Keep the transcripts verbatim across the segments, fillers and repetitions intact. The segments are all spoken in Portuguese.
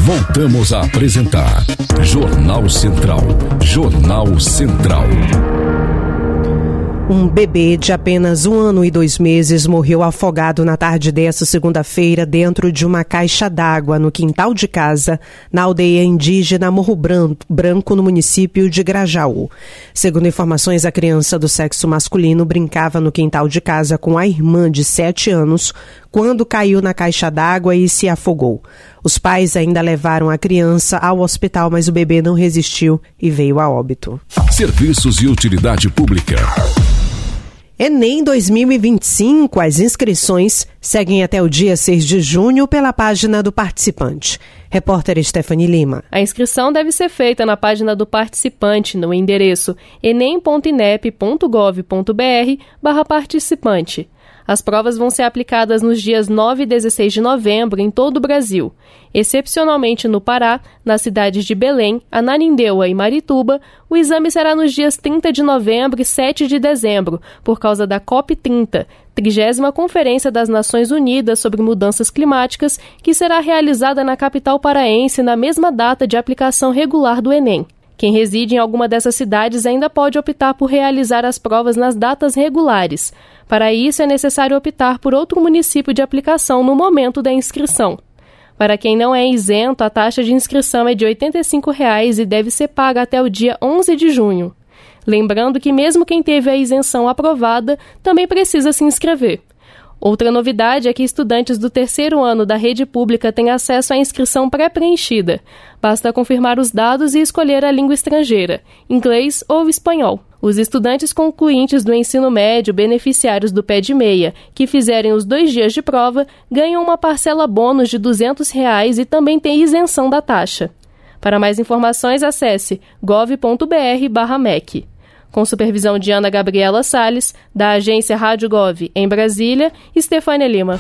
Voltamos a apresentar Jornal Central. Jornal Central. Um bebê de apenas um ano e dois meses morreu afogado na tarde desta segunda-feira dentro de uma caixa d'água no quintal de casa, na aldeia indígena Morro Branco, no município de Grajaú. Segundo informações, a criança do sexo masculino brincava no quintal de casa com a irmã de sete anos quando caiu na caixa d'água e se afogou. Os pais ainda levaram a criança ao hospital, mas o bebê não resistiu e veio a óbito. Serviços e utilidade pública. Enem dois mil e vinte e cinco, as inscrições seguem até o dia seis de junho pela página do participante. Repórter Stephanie Lima. A inscrição deve ser feita na página do participante no endereço enem ponto inep ponto gov ponto br barra participante. As provas vão ser aplicadas nos dias nove e dezesseis de novembro em todo o Brasil. Excepcionalmente no Pará, nas cidades de Belém, Ananindeua e Marituba, o exame será nos dias trinta de novembro e sete de dezembro, por causa da COP trinta, trigésima Conferência das Nações Unidas sobre Mudanças Climáticas, que será realizada na capital paraense na mesma data de aplicação regular do Enem. Quem reside em alguma dessas cidades ainda pode optar por realizar as provas nas datas regulares. Para isso, é necessário optar por outro município de aplicação no momento da inscrição. Para quem não é isento, a taxa de inscrição é de oitenta e cinco reais e deve ser paga até o dia onze de junho. Lembrando que mesmo quem teve a isenção aprovada também precisa se inscrever. Outra novidade é que estudantes do terceiro ano da rede pública têm acesso à inscrição pré-preenchida. Basta confirmar os dados e escolher a língua estrangeira, inglês ou espanhol. Os estudantes concluintes do ensino médio, beneficiários do pé de meia, que fizerem os dois dias de prova, ganham uma parcela bônus de duzentos reais e também têm isenção da taxa. Para mais informações, acesse gov ponto br barra M E C. Com supervisão de Ana Gabriela Salles, da agência Rádio Gov em Brasília, Estefânia Lima.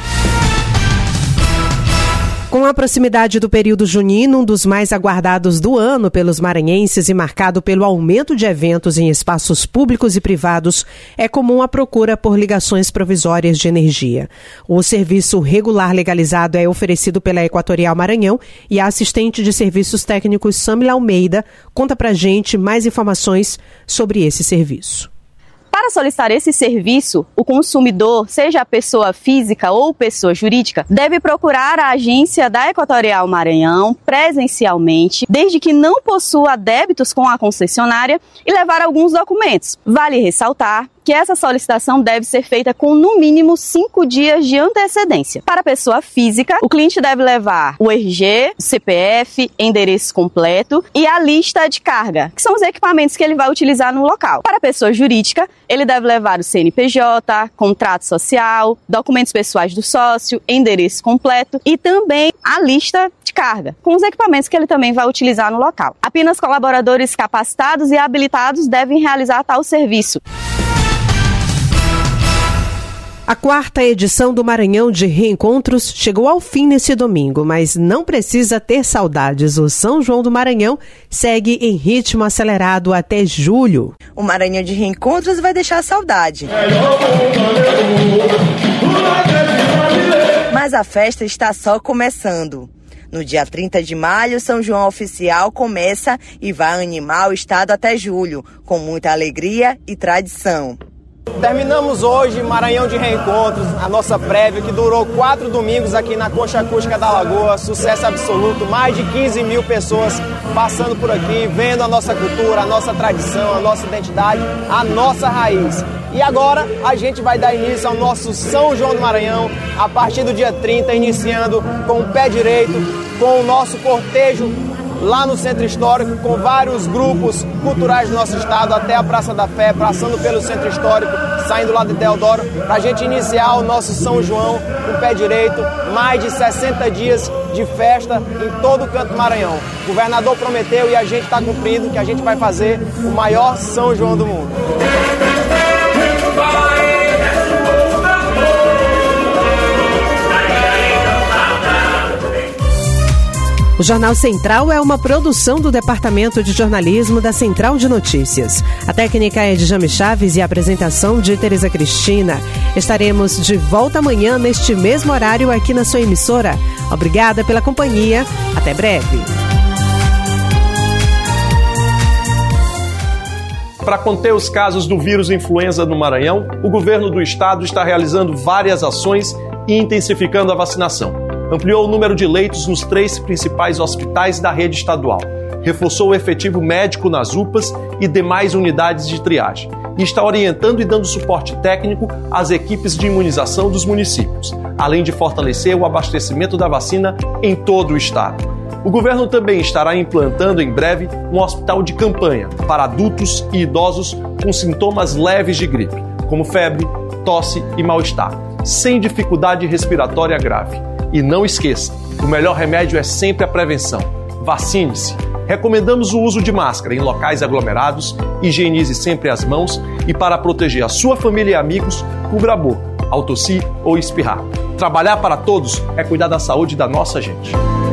Com a proximidade do período junino, um dos mais aguardados do ano pelos maranhenses e marcado pelo aumento de eventos em espaços públicos e privados, é comum a procura por ligações provisórias de energia. O serviço regular legalizado é oferecido pela Equatorial Maranhão e a assistente de serviços técnicos Samila Almeida conta pra gente mais informações sobre esse serviço. Para solicitar esse serviço, o consumidor, seja a pessoa física ou pessoa jurídica, deve procurar a agência da Equatorial Maranhão presencialmente, desde que não possua débitos com a concessionária, e levar alguns documentos. Vale ressaltar que essa solicitação deve ser feita com no mínimo cinco dias de antecedência. Para a pessoa física, o cliente deve levar o R G, C P F, endereço completo e a lista de carga, que são os equipamentos que ele vai utilizar no local. Para a pessoa jurídica, ele deve levar o C N P J, contrato social, documentos pessoais do sócio, endereço completo e também a lista de carga, com os equipamentos que ele também vai utilizar no local. Apenas colaboradores capacitados e habilitados devem realizar tal serviço. A quarta edição do Maranhão de Reencontros chegou ao fim nesse domingo, mas não precisa ter saudades. O São João do Maranhão segue em ritmo acelerado até julho. O Maranhão de Reencontros vai deixar saudade. Mas a festa está só começando. No dia trinta de maio, São João Oficial começa e vai animar o estado até julho, com muita alegria e tradição. Terminamos hoje Maranhão de Reencontros, a nossa prévia que durou quatro domingos aqui na Concha Acústica da Lagoa, sucesso absoluto, mais de quinze mil pessoas passando por aqui, vendo a nossa cultura, a nossa tradição, a nossa identidade, a nossa raiz. E agora a gente vai dar início ao nosso São João do Maranhão, a partir do dia trinta, iniciando com o pé direito, com o nosso cortejo lá no Centro Histórico, com vários grupos culturais do nosso estado, até a Praça da Fé, passando pelo Centro Histórico, saindo lá de Teodoro, para a gente iniciar o nosso São João com o pé direito, mais de sessenta dias de festa em todo o canto do Maranhão. O governador prometeu e a gente está cumprindo que a gente vai fazer o maior São João do mundo. O Jornal Central é uma produção do Departamento de Jornalismo da Central de Notícias. A técnica é de Jame Chaves e a apresentação de Tereza Cristina. Estaremos de volta amanhã neste mesmo horário aqui na sua emissora. Obrigada pela companhia. Até breve. Para conter os casos do vírus influenza no Maranhão, o governo do estado está realizando várias ações e intensificando a vacinação. Ampliou o número de leitos nos três principais hospitais da rede estadual. Reforçou o efetivo médico nas U P As e demais unidades de triagem. E está orientando e dando suporte técnico às equipes de imunização dos municípios, além de fortalecer o abastecimento da vacina em todo o estado. O governo também estará implantando em breve um hospital de campanha para adultos e idosos com sintomas leves de gripe, como febre, tosse e mal-estar, sem dificuldade respiratória grave. E não esqueça, o melhor remédio é sempre a prevenção. Vacine-se. Recomendamos o uso de máscara em locais aglomerados, higienize sempre as mãos e, para proteger a sua família e amigos, cubra a boca, ao tossir ou espirrar. Trabalhar para todos é cuidar da saúde da nossa gente.